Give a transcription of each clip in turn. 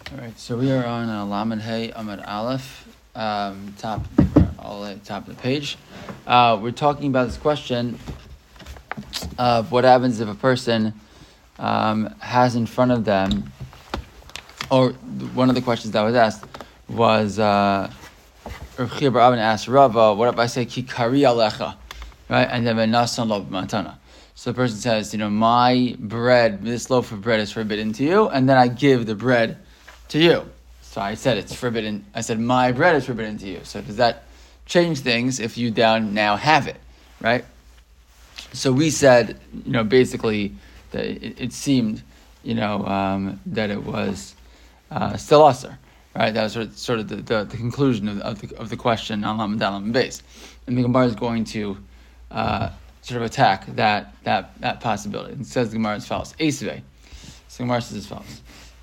All right, so we are on Lamed Hey Amud Aleph, top of the page. We're talking about this question of what happens if a person has in front of them, or one of the questions that was asked was Rav Chia bar Abin asked Rava, what if I say ki kari alecha, right, and then venasan lo b'matana. So the person says, my bread, this loaf of bread is forbidden to you, and then I give the bread to you. So I said it's forbidden. I said my bread is forbidden to you. So does that change things if you now have it, right? So we said, basically that it seemed, that it was still usher, right? That was sort of the conclusion of the question on Lamed Dalam base, and the Gemara is going to sort of attack that possibility. It says the Gemara as follows: Esvei. So the Gemara says as follows.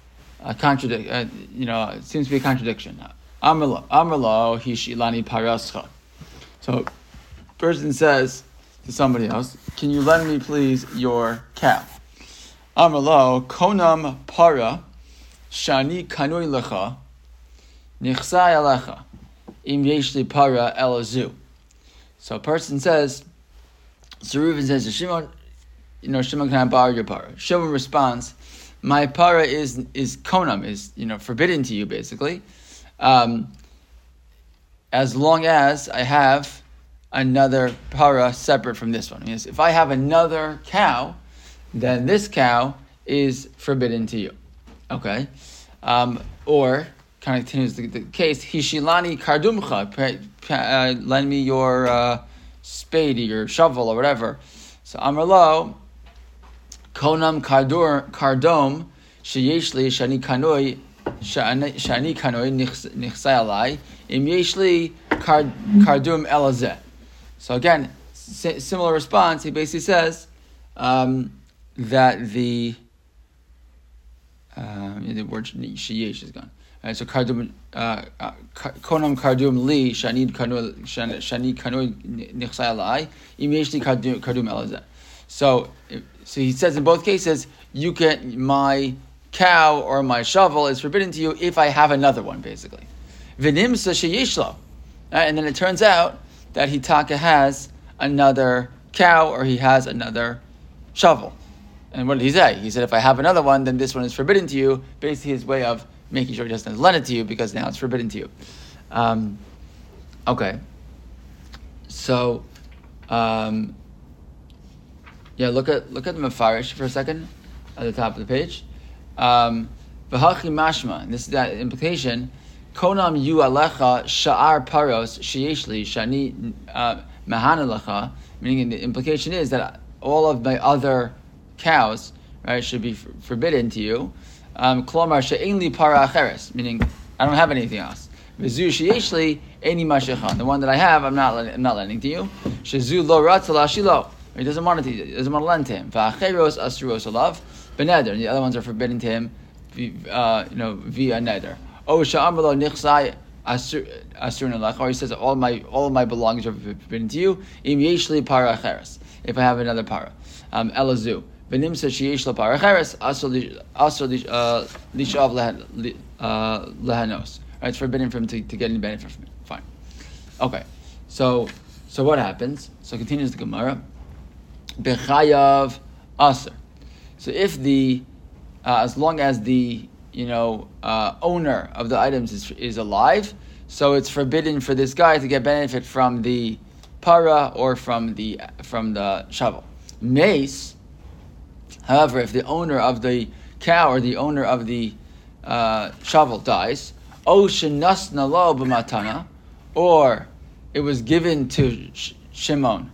It seems to be a contradiction. Amrlo, hishilani parascha. So, person says to somebody else, "Can you lend me, please, your cow?" Amrlo, konam para, shani kanui lecha, nichsai alecha, im yeshli para elazu. So, a person says, so Reuven says to Shimon, Shimon, can I borrow your para? Shimon responds, my para is konam, is forbidden to you, basically, as long as I have another para separate from this one. If I have another cow, then this cow is forbidden to you. Okay, or kind of continues the case. Hishilani kardumcha, lend me your spade or your shovel or whatever. So Amrlo. Konam kardom sheyeshli shani kanoi nichsai alai im yeshli kardum elazeh. So again, similar response. He basically says that the word sheyesh is gone. Right, so kardum konam kardum li shani kanoi nichsai alai im yeshli kardum elazeh. So he says in both cases, my cow or my shovel is forbidden to you if I have another one, basically. V'nimsa sheyeshlo. And then it turns out that Hitaka has another cow or he has another shovel. And what did he say? He said, if I have another one, then this one is forbidden to you. Basically his way of making sure he doesn't lend it to you because now it's forbidden to you. Okay. So, look at the Mefarish for a second at the top of the page. V'hachi mashma, and this is that implication. Konam yu alecha sha'ar paros sheyeshli shani mahana, meaning the implication is that all of my other cows, right, should be forbidden to you. Klomar she'enli para acheres, meaning I don't have anything else. V'zu sheyeshli eni mashechan, the one that I have, I'm not lending to you. Shezu lo ratzal ashilo. He doesn't want to lend to him. V'acheros asuros alav beneder, and the other ones are forbidden to him, via neder. O sha'amrlo nichsai asur nelach, or he says all of my belongings are forbidden to you. Im yeshli para acheres, if I have another para. Elazu v'nimsa sheyesh lo para acheres asur lishav lehanos. Right, it's forbidden for him to get any benefit from it. Fine. Okay. So what happens? So continues the Gemara. Bechayav aser. So if as long as the owner of the items is alive, so it's forbidden for this guy to get benefit from the para or from the shovel. Mace, however, if the owner of the cow or the owner of the shovel dies, o shenasna lo b'matana, or it was given to Shimon,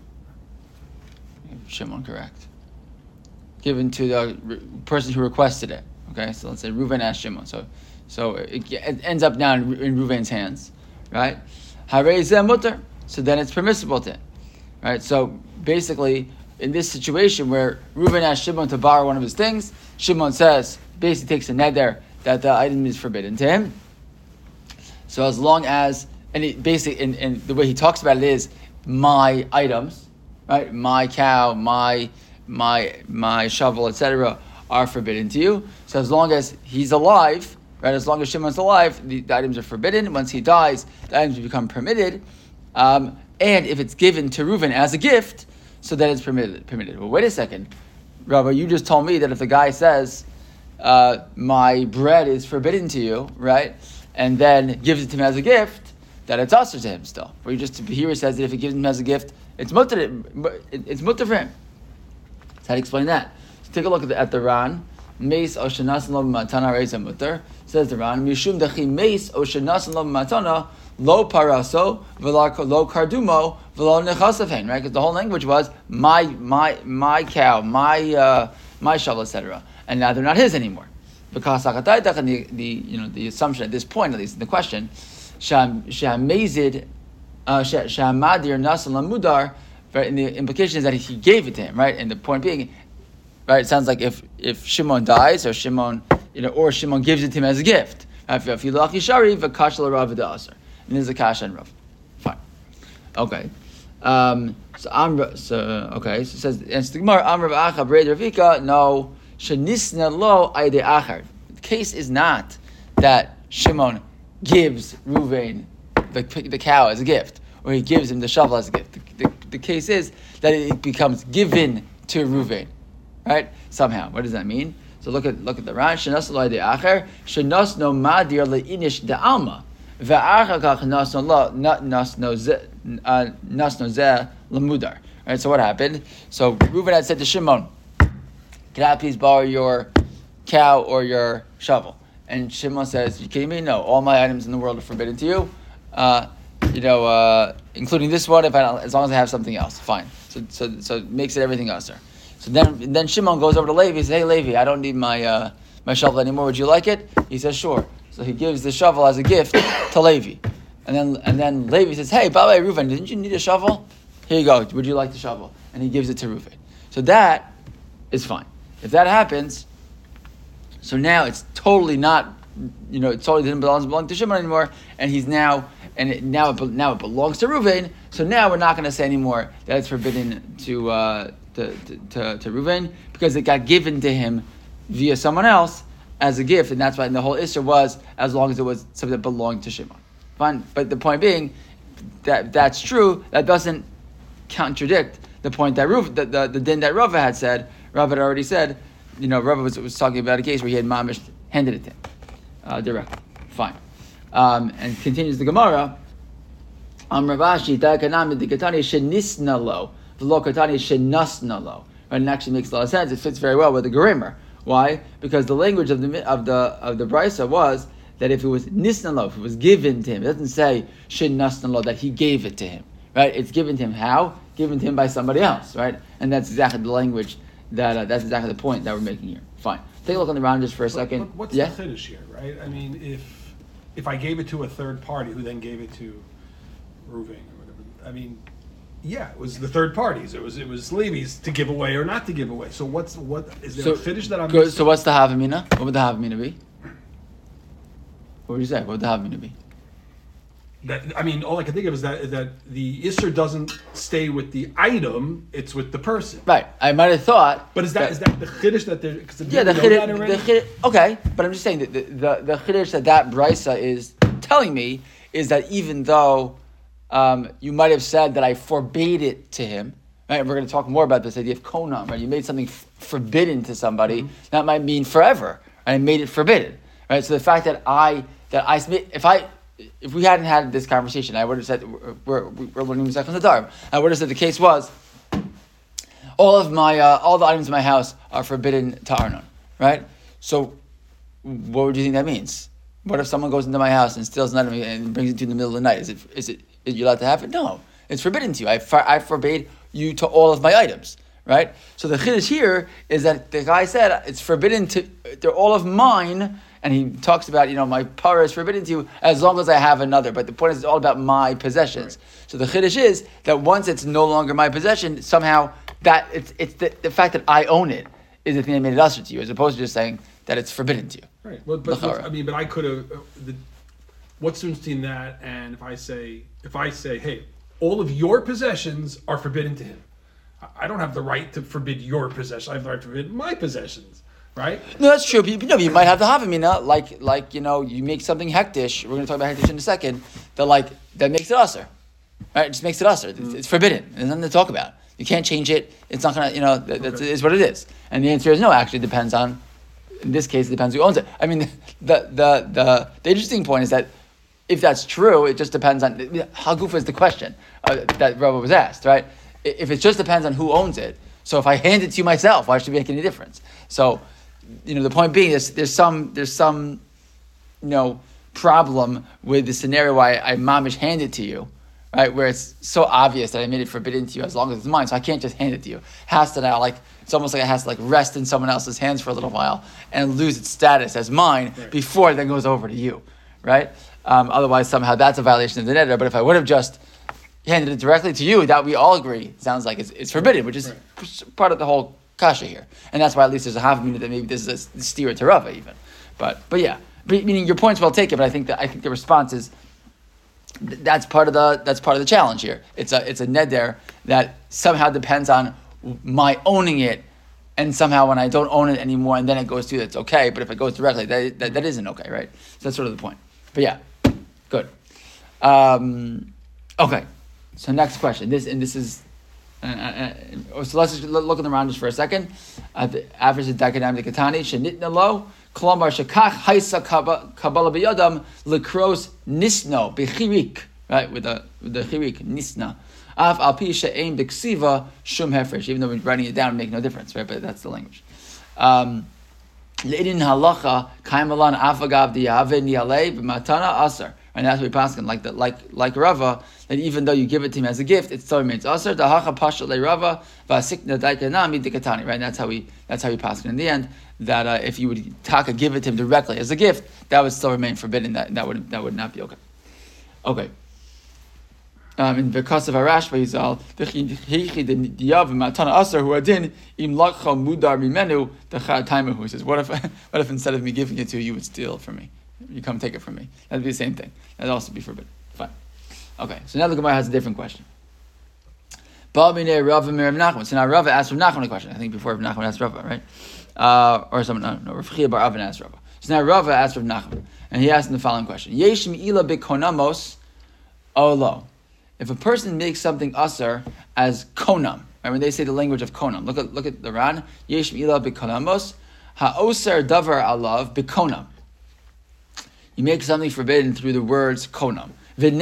correct. Given to the person who requested it. Okay, so let's say Reuven asked Shimon. So it ends up now in Reuven's hands, right? Harei zeh mutar. So then it's permissible to him, right? So basically, in this situation where Reuven asked Shimon to borrow one of his things, Shimon basically takes a neder that the item is forbidden to him. So as long as, and it basically, and the way he talks about it is my items, right? My cow, my shovel, etc., are forbidden to you. So as long as he's alive, right? As long as Shimon's alive, the items are forbidden. Once he dies, the items become permitted. And if it's given to Reuven as a gift, so then it's permitted. Well, wait a second, Rabbi, you just told me that if the guy says, my bread is forbidden to you, right? And then gives it to him as a gift, that it's usher to him still. Or here he says that if he gives him as a gift, it's mutter for him. So how do you explain that? So take a look at the Ran. Meis o shenas lo matana reisa mutter. Says the Ran, Mishum dechi meis o shenas lo matana lo paraso lo kardumo v'lo nechasafen. Right? Because the whole language was my cow, my shovel, etc. And now they're not his anymore. Because the assumption at this point, at least in the question, shehamazid shehamadir nasan lamudar. Right, and the implication is that he gave it to him, right? And the point being, right, it sounds like if Shimon dies or Shimon Shimon gives it to him as a gift. And this is a kasha and Rav. Fine. Okay. So it says, and the Gemara, Amr Acha B'Rei Ravika, no, shenisna lo ayde achar. The case is not that Shimon gives Reuven the cow as a gift, or he gives him the shovel as a gift. The case is that it becomes given to Reuven, right? Somehow. What does that mean? So look at the Ran. Shenas lo ayde achar, shenas no madir leinish de alma. Ve'achar kach nas no zeh lemudar. Right. So what happened? So Reuven had said to Shimon, "Can I please borrow your cow or your shovel?" And Shimon says, "You kidding me? No. All my items in the world are forbidden to you. Including this one, as long as I have something else, fine." So it makes it everything else, sir. So then Shimon goes over to Levi. He says, "Hey Levi, I don't need my shovel anymore. Would you like it?" He says, "Sure." So he gives the shovel as a gift to Levi, and then Levi says, "Hey, by the way, Reuven, didn't you need a shovel? Here you go. Would you like the shovel?" And he gives it to Reuven. So that is fine. If that happens, so now it's totally not, it totally didn't belong to Shimon anymore, and now it belongs to Reuven. So now we're not going to say anymore that it's forbidden to Reuven because it got given to him via someone else as a gift, and that's why the whole issue was as long as it was something that belonged to Shimon. Fine, but the point being that that's true. That doesn't contradict the point that the din that Rava had said. Rava had already said, Rava was talking about a case where he had mamish handed it to him directly. Fine. And continues the Gemara. Ravashi dakanami dikatani shenisna lo v'lo katani shenasna lo. And it actually makes a lot of sense. It fits very well with the Gerimer. Why? Because the language of the Brisa was that if it was nisna lo, if it was given to him, it doesn't say shenasna lo that he gave it to him. Right? It's given to him how? Given to him by somebody else. Right? And that's exactly the language that's exactly the point that we're making here. Fine. Take a look on the round just for a second. But what's the chiddush here, right? I mean, if I gave it to a third party who then gave it to Reuven or whatever, I mean, yeah, it was the third parties. It was Levi's to give away or not to give away. So what is there a chiddush that I'm missing? So what's the havamina? What would the havamina be? What would you say? What would the havamina be? All I can think of is that the Isser doesn't stay with the item; it's with the person. Right. I might have thought. But is that the chiddush that they're? The chiddush. Okay, but I'm just saying that the chiddush that brisa is telling me is that even though you might have said that I forbade it to him, right? And we're going to talk more about this idea of konam. Right? You made something forbidden to somebody. Mm-hmm. That might mean forever. And I made it forbidden. Right. So the fact if we hadn't had this conversation, I would have said we're learning Masechah Nedarim. I would have said the case was all the items in my house are forbidden to Arnon, right? So, what would you think that means? What if someone goes into my house and steals an item and brings it to you in the middle of the night? Is you allowed to have it? No, it's forbidden to you. I forbade you to all of my items, right? So the chiddush here is that the guy said it's forbidden they're all of mine. And he talks about, my parah is forbidden to you as long as I have another. But the point is, it's all about my possessions. Right. So the chiddush is that once it's no longer my possession, somehow that it's the fact that I own it is the thing that made it usher to you, as opposed to just saying that it's forbidden to you. Right. But I could have. What's interesting in that? And if I say, hey, all of your possessions are forbidden to him, I don't have the right to forbid your possession. I have the right to forbid my possessions. right? No, that's true. But, you might have the havamina, like you make something hektish. We're going to talk about hektish in a second. That makes it usher, right? It just makes it usher. It's forbidden. There's nothing to talk about. You can't change it. It's not going to, that is what it is. And the answer is no. Actually, it depends on. In this case, it depends who owns it. I mean, the interesting point is that if that's true, it just depends on how goof is the question that Rabbi was asked, right? If it just depends on who owns it, so if I hand it to you myself, why should it make any difference? So, the point being is there's some problem with the scenario where I mamish hand it to you, right? Where it's so obvious that I made it forbidden to you as long as it's mine, so I can't just hand it to you. It has to now it's almost like it has to rest in someone else's hands for a little while and lose its status as mine before it then goes over to you, right? Otherwise, somehow that's a violation of the neder. But if I would have just handed it directly to you, that we all agree sounds like it's forbidden, which is part of the whole kasha here. And that's why at least there's a half minute that maybe this is a steer to Rava even. But yeah, meaning your point's well taken. But I think the response is that's part of the challenge here. It's a neder that somehow depends on my owning it, and somehow when I don't own it anymore, and then it goes to you, that's okay. But if it goes directly, that isn't okay, right? So that's sort of the point. But yeah, good. Okay. So next question. This is. So let's just look at the round just for a second. Average the Dakanam the Katani Shenitna lo Kolomar Shakach Haisa Kabbalah Biyadam Lekros Nisno Bechirik, right, with the Chirik Nisna. Af Alpi She'aim Beksiva Shum Hefresh, even though we're writing it down, make no difference, right? But that's the language. Le'idin Halacha Kaimalan Afagav Diave Niale B'matana Asar. And that's what we're asking, like Rava, that even though you give it to him as a gift, it still remains asar. Dahacha pasha le Rava v'asikna daikanami dikatani. Right, and that's how we pass it in the end. That if you would give it to him directly as a gift, that would still remain forbidden. That would not be okay. Okay. In because of Arash Vayizal, v'chichi the diyav matana asar hu adin im lakcha mudar mimenu dechad taimahu. He says, what if instead of me giving it to you, you would steal it from me? You come take it from me. That'd be the same thing. That'd also be forbidden. Fine. Okay, so now the Gemara has a different question. So now Rava asked Rav Nachman a question. I think before Rav Nachman asked Rava, right? Or someone, no, Rav Chia bar Avin asked Rava. So now Rava asked Rav Nachman, and he asked him the following question. Yesh mi'ila bikonamos olo. If a person makes something asar as konam, right, when they say the language of konam, look at the Ran. Yesh mi'ila bikonamos ha'osar davar alav bikonam. You make something forbidden through the words konam.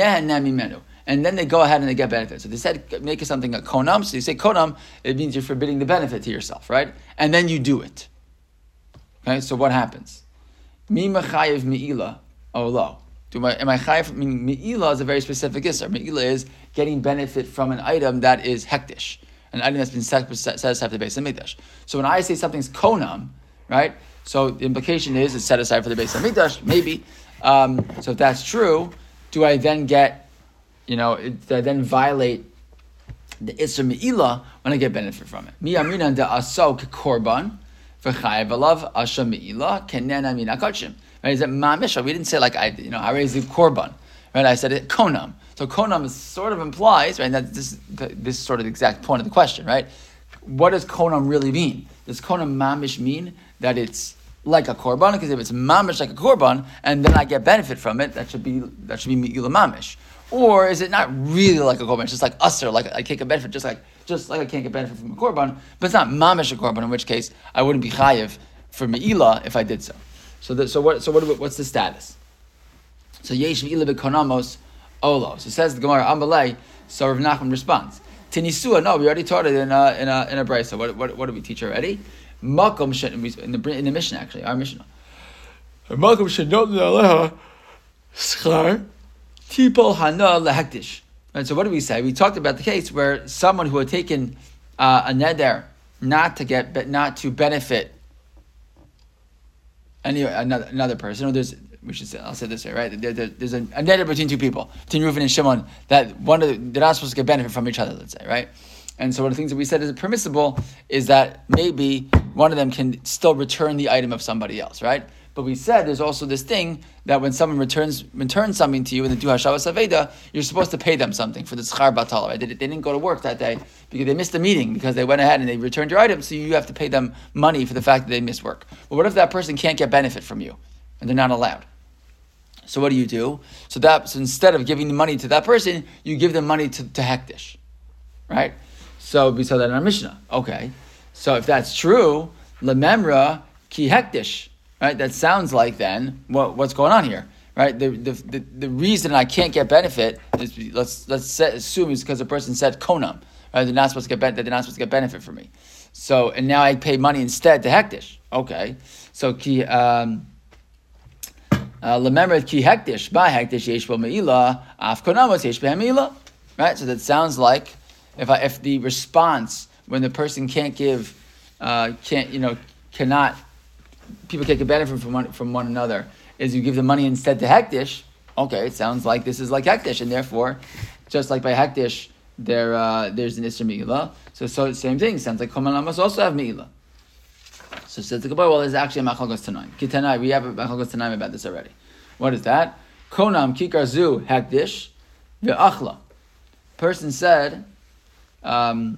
And then they go ahead and they get benefit. So they said make something a konam. So you say konam, it means you're forbidding the benefit to yourself, right? And then you do it. Okay, so what happens? Mi mechayev me'ila olo. Am I chayev? Me'ila is a very specific isser. Me'ila is getting benefit from an item that is hektish, an item that's been set aside for the Beis Hamikdash. So when I say something's konam, right? So the implication is it's set aside for the Beis Hamikdash, maybe. So if that's true, do I then get, do I then violate the Isra Me'ila when I get benefit from it? Mi aminan da aso korban v'chayev alav asha Me'ila kenen amin akachim. Right? Is it mamish? We didn't say I raised the korban. Right? I said it konam. So konam sort of implies, right? That this is sort of the exact point of the question, right? What does konam really mean? Does konam mamish mean that it's like a korban? Because if it's mamish like a korban, and then I get benefit from it, that should be me'ila mamish. Or is it not really like a korban? It's just like usher, like I can't get benefit, just like I can't get benefit from a korban, but it's not mamish a korban. In which case, I wouldn't be chayiv for me'ila if I did so. What's the status? So yesh me'ila bekonamos olo. So says the Gemara Amalei. So Rav Nachman responds, Tinisua. No, we already taught it in a brayso. What did we teach already? Makom in the Mishnah, actually, our Mishnah. Makom shenot le'aleha schar tipol hana lehektish. And so what do we say? We talked about the case where someone who had taken a neder not to benefit another person. Or I'll say this way, right? There's a neder between two people, between Reuven and Shimon, that they're not supposed to get benefit from each other. Let's say, right? And so one of the things that we said is permissible is that maybe one of them can still return the item of somebody else, right? But we said there's also this thing that when someone returns something to you and they do Hashavas Aveda, you're supposed to pay them something for the Tzchar Batal, right? They didn't go to work that day because they missed a meeting because they went ahead and they returned your item, so you have to pay them money for the fact that they missed work. But what if that person can't get benefit from you and they're not allowed? So what do? So instead of giving the money to that person, you give them money to Hektish, right? So we saw that in our Mishnah. Okay, so if that's true, Lememra ki Hektish, right? That sounds like then what's going on here, right? The reason I can't get benefit is assume is because the person said konam, right? They're not supposed to get benefit from me. So and now I pay money instead to Hektish. Okay, so ki. Remember ki hektish by hektish yesh bo meila af konamos yesh behem meila, right? So that sounds like if the response when the person cannot people can't get benefit from one another is you give the money instead to hektish. Okay, it sounds like this is like hektish, and therefore, just like by hektish, there's an isra meila. So same thing. Sounds like konamos also have meila. So says the Gemara, well, there's actually a Machlokes Tanaim. Kitanai, we have a Machlokes Tanaim about this already. What is that? Konam kikar zu hekdish ve'achla. Person said, they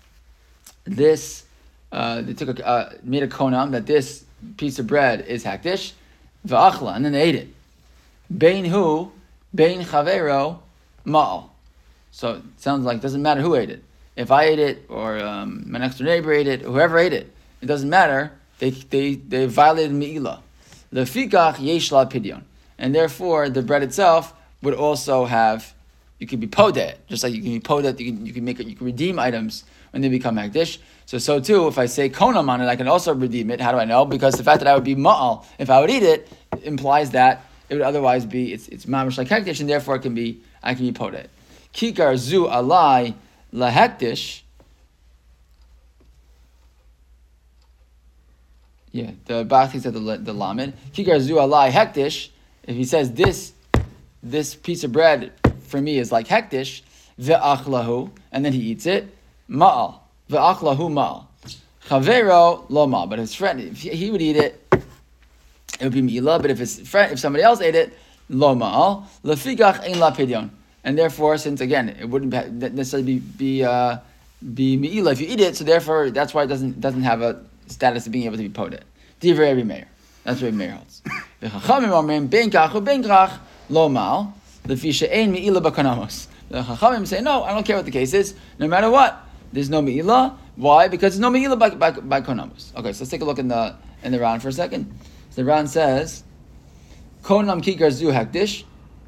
made a konam that this piece of bread is hekdish ve'achla, and then they ate it. Bein hu, bein chavero, ma'al. So it sounds like it doesn't matter who ate it. If I ate it, or my next door neighbor ate it, whoever ate it, it doesn't matter. They violated me'ilah. The fikach yesh la pidyon, and therefore the bread itself would also have. You could be podet, just like you can be podet. You can redeem items when they become hektish. So too, if I say konam on it, I can also redeem it. How do I know? Because the fact that I would be ma'al if I would eat it implies that it would otherwise be it's mamish like hektish, and therefore I can be podet. Kikar zu alai la hektish. Yeah, the Bach said the lamed. Kikar zu alai hektish. If he says this piece of bread for me is like hektish, ve'achlahu, and then he eats it, ma'al, ve'achlahu ma'al. Chavero lo ma'al. But his friend, if he would eat it, it would be mi'ilah. But if somebody else ate it, lo ma'al. Lefikach ein la pidyon. And therefore, since again it wouldn't necessarily be mi'ilah if you eat it, so therefore that's why it doesn't have a status of being able to be podet. Divrei Rabbi Meir. That's what Rabbi Meir holds. The Chachamim say no, I don't care what the case is. No matter what, there's no me'ilah. Why? Because there's no me'ilah by konamos. Okay, so let's take a look in the Ran for a second. So the Ran says, konam kikar zu hektish.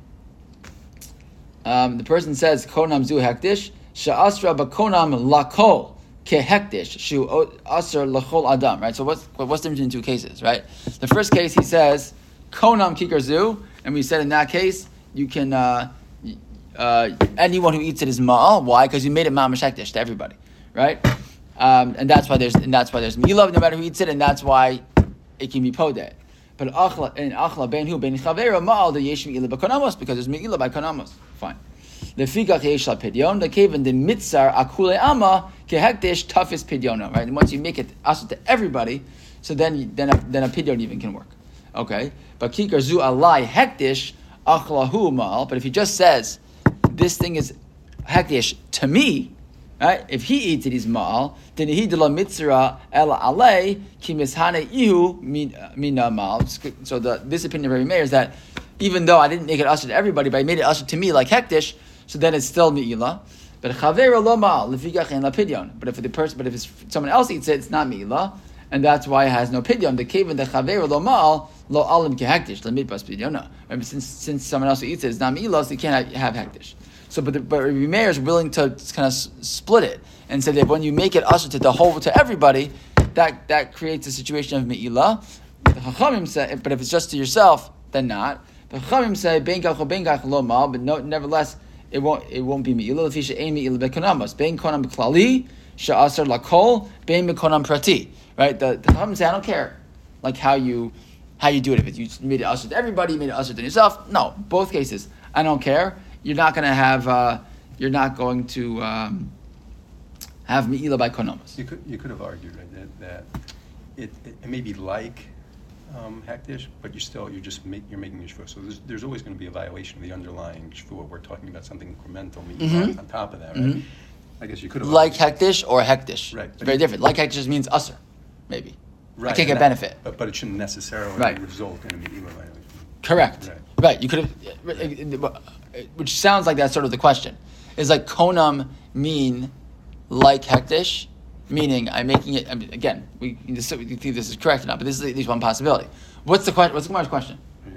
The person says konam zu hektish sha'asra bakonam lakol. Kehektish shu aser lachol adam, right? So what's the difference in two cases, right? The first case he says konam kikar zu, and we said in that case you can anyone who eats it is ma'al. Why? Because you made it ma'amash hektish to everybody, right? And that's why there's mi'ilah no matter who eats it, and that's why it can be podet. But achla ben hu ben chavera ma'al the yesh mi'ilah b'konamos, because there's mi'ilah by konamos. Fine. The fikach yesh la pidyon, the cave and the mitzar akule ama kehektish toughest pidyono, right? And once you make it asur to everybody, so then a pidyon even can work. Okay, but kikar zu alai hektish achlahu mal. But if he just says this thing is hektish to me, right? If he eats it, he's mal. Then he de la mitzra ela alei ki mishane ihu mina mal. So this opinion of Rabbi Meir is that even though I didn't make it asur to everybody, but I made it asur to me like hektish, so then it's still mi'ilah. But chavera lo mal lefikach en la pidyon. But if someone else eats it, it's not mi'ilah, and that's why it has no pidyon. The kaven the chavera lo mal lo alim kehektish lemidbas pidyona. Since someone else who eats it is not mi'ilah, so you can't have hektish. So, but Rabbi Meir is willing to kind of split it and say that when you make it asur to everybody, that creates a situation of mi'ilah. The Chachamim say, but if it's just to yourself, then not. The Chachamim say ben kach lo mal, but nevertheless. It won't be mi'ilah. Lefisha ein mi'ilah bekonamos. Bein konam klali sha'asar lakol. Bein bekonam prati. Right. The Chachamim say I don't care, like how you do it. If you made it asur to everybody, you made it asur to yourself. No, both cases I don't care. You're not going to have. You're not going to have mi'ilah by konamos. You could have argued, right, that it may be like hektish, but you're making a shvua. So there's always going to be a violation of the underlying shvua. We're talking about something incremental on top of that, right? I guess you could have like hektish or hektish. Right. It's very different. Like hektish means usher, maybe. Right. I can't get benefit. But it shouldn't necessarily result in a me'ila violation. Correct. Right. You could have, which sounds like that's sort of the question. Is like konam mean like hektish? Meaning I'm making it. I mean, again, we think this is correct or not, but this is at least one possibility. What's the question? What's the Gemara's question?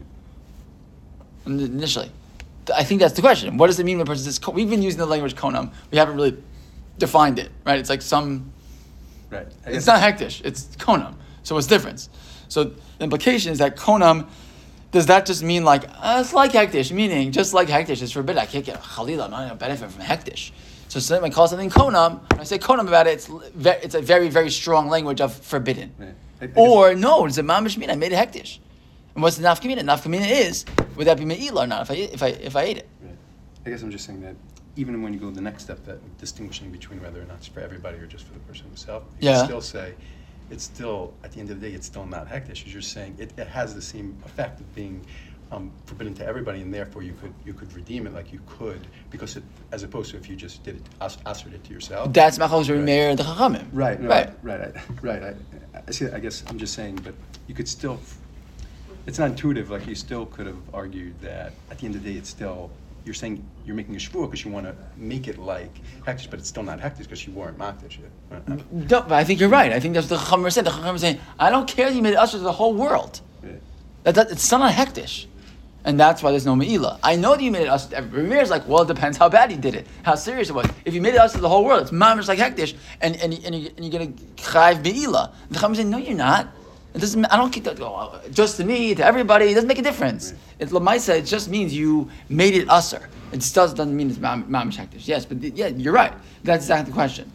Initially, I think that's the question. What does it mean when a person says? We've been using the language konam. We haven't really defined it, right? It's like some. Right. It's not hektish. It's konam. So what's the difference? So the implication is that konam. Does that just mean like it's like hektish? Meaning just like hektish is forbidden. I can't get chalila. I'm not going to benefit from hektish. So someone call something konam. When I say konam about it, it's a very, very strong language of forbidden. Right. Or no, does it mamish mean I made a hektish? And what's the nafkamina? Nafkamina is would that be me'ila or not if I ate it? Right. I guess I'm just saying that even when you go the next step, that distinguishing between whether or not it's for everybody or just for the person himself, you can still say it's still at the end of the day it's still not hektish. You're just saying it has the same effect of being forbidden to everybody, and therefore you could redeem it like you could, because as opposed to if you just did it, assered it to yourself. That's Machos Meir and the Chachamim. Right. Right. I see. I guess I'm just saying, but you could still. It's not intuitive. Like you still could have argued that at the end of the day, it's still. You're saying you're making a shvua because you want to make it like hektish, but it's still not hektish because you weren't makdish yet. No, but I think you're right. I think that's what the Chachamim said. The Chachamim saying, I don't care that you made it usher to the whole world. Yeah. It's still not hektish. And that's why there's no me'ila. I know that you made it us. Ramir's like, well, it depends how bad he did it, how serious it was. If you made it us to the whole world, it's mamish like hektish, and you're gonna chayv me'ila. The Chachamim saying, no, you're not. It doesn't. I don't keep that. Just to me, to everybody, it doesn't make a difference. Right. It's lamaisa. It just means you made it usher. It still doesn't mean it's mamish hektish. Yes, but yeah, you're right. That's exactly the question.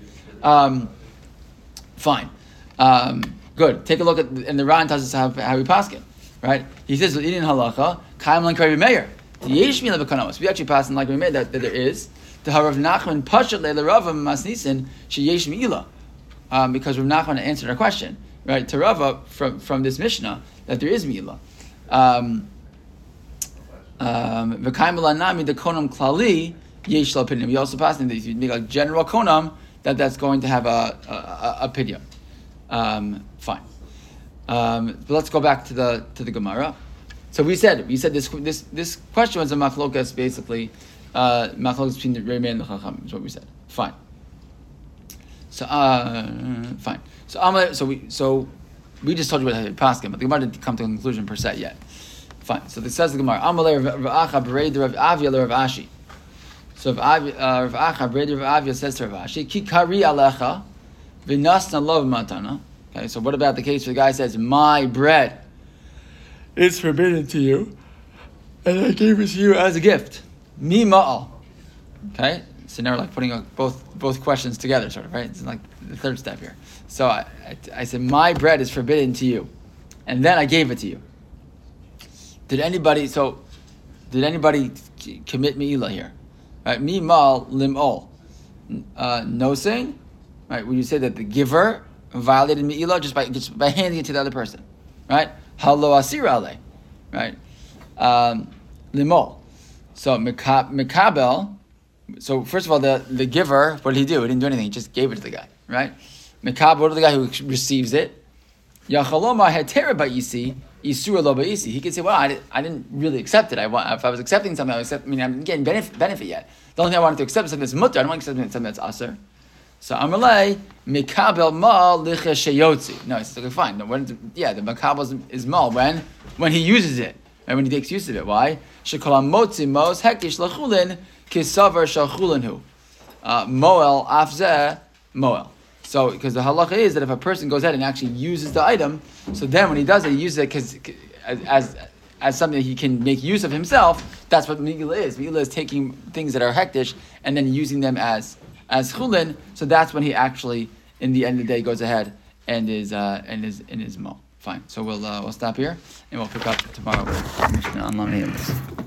Fine. Good. Take a look at, and the Ran tells us how we paskin. Right? He says, "In halacha, kaim lan Rabbi Meir. Yesh mila b'kanamos." We actually pass in like Rabbi Meir that there is the Rav Nachman pashat le'le Rava masnisin sheyesh miila, because Rav Nachman answered our question, right? To Rava from this Mishnah that there is miila. V'kaim lanami the konam klali yesh l'opinion. We also pass in that if you make a general konam that's going to have a pidyon. Fine. But let's go back to the Gemara. So we said this question was a machlokas, basically machlokas between the Rebbe and the Chacham is what we said. Fine. So fine. So we just told you what paskin, but the Gemara didn't come to a conclusion per se yet. Fine. So this says the Gemara. Amalei Rav Acha bereid Rav Avia Rav Ashi. So Rav Acha bereid Rav Avia says to Rav Ashi, Ki kari alecha v'nasna lov matana. Okay, so what about the case where the guy says, my bread is forbidden to you, and I gave it to you as a gift. Mi ma'al. Okay, so now we're like putting both questions together, sort of, right? It's like the third step here. So I said, my bread is forbidden to you, and then I gave it to you. Did anybody commit me'ila here? Right, mi ma'al lim'ol. No saying? Right, would you say that the giver violated me'ila just by handing it to the other person, right? Halo asir ale, right? Limol. So mikabel. So first of all, the giver, what did he do? He didn't do anything. He just gave it to the guy, right? Mikabel, what to the guy who receives it? Yachaloma hetera ba'isi isura lo ba'isi. He could say, well, I didn't really accept it. If I was accepting something, I'm getting benefit yet. The only thing I wanted to accept is something that's mutter. I don't want to accept something that's aser. So Amalei mikabel ma licha sheyotzi. No, he says, okay, fine. No, the mikabel is mal when he uses it and when he makes use of it. Why? Shekol motzi mos hekish lachulin kisavar shachulin moel afzeh moel. So because the halacha is that if a person goes ahead and actually uses the item, so then when he does it, he uses it as something that he can make use of himself. That's what Megillah is. Megillah is taking things that are hektish and then using them as chulin, so that's when he actually, in the end of the day, goes ahead and is mo. Fine. So we'll stop here and we'll pick up tomorrow with Mishnah on Lam.